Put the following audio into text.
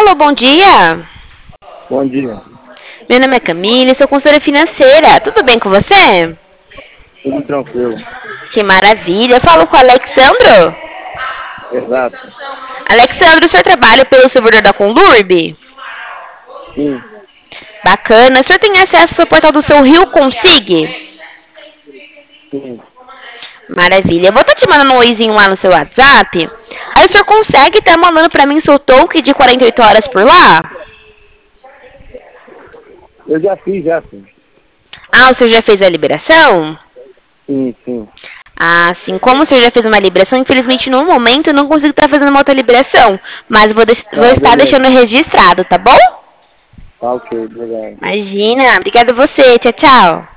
Alô, bom dia. Bom dia. Meu nome é Camille, sou consultora financeira. Tudo bem com você? Tudo tranquilo. Que maravilha. Eu falo com o Alexandro. Exato. Alexandro, o senhor trabalha pelo servidor da Conlurb? Sim. Bacana. O senhor tem acesso ao portal do seu Rio Consig? Sim. Maravilha. Eu vou estar te mandando um oizinho lá no seu WhatsApp. Aí o senhor consegue estar mandando pra mim seu token de 48 horas por lá? Eu já fiz, sim. Ah, o senhor já fez a liberação? Sim, sim. Ah, sim. Como o senhor já fez uma liberação, infelizmente no momento eu não consigo estar fazendo uma outra liberação. Mas vou Tá, estar beleza. deixando registrado, tá bom? Tá ok, obrigado. Imagina. Obrigada a você. Tchau, tchau.